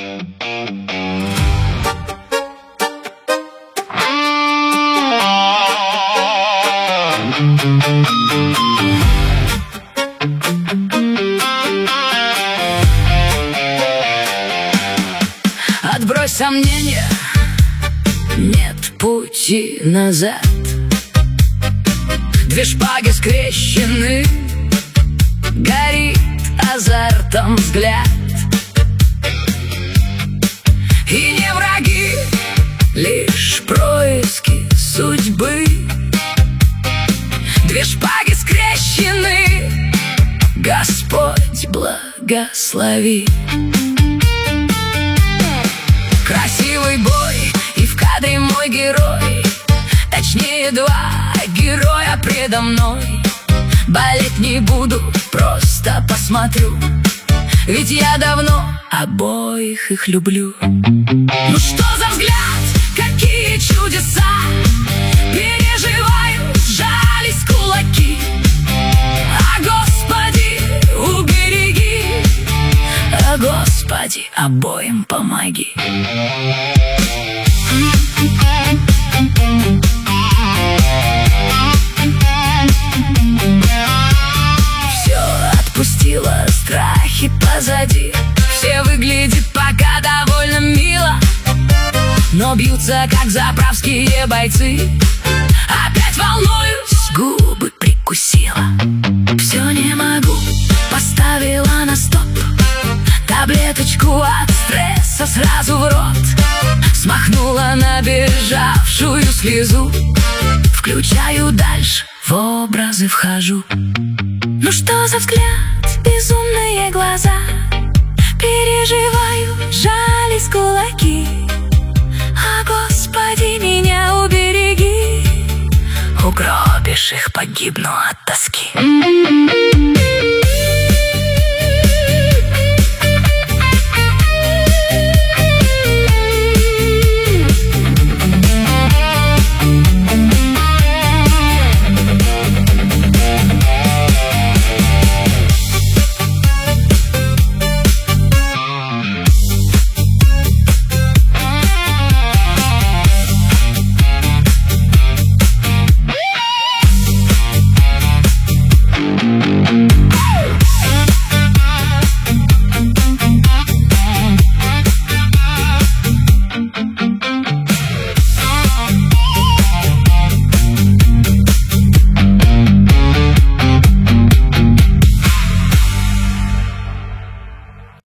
Отбрось сомнения, нет пути назад. Две шпаги скрещены, горит азартом взгляд. И не враги, лишь происки судьбы. Две шпаги скрещены, Господь благослови. Красивый бой, и в кадре мой герой, точнее два героя предо мной. Болеть не буду, просто посмотрю, ведь я давно обоих их люблю. Ну что за взгляд, какие чудеса, переживаю, сжались кулаки. А Господи, убереги, а Господи, обоим помоги. Все отпустила, страхи позади. Все выглядит пока довольно мило, но бьются, как заправские бойцы. Опять волнуюсь, губы прикусила. Все не могу, поставила на стоп. Таблеточку от стресса сразу в рот. Смахнула набежавшую слезу. Включаю дальше, в образы вхожу. Ну что за взгляд, безумные глаза, переживаю, сжались кулаки. А Господи, меня убереги, угробишь их, погибну от тоски.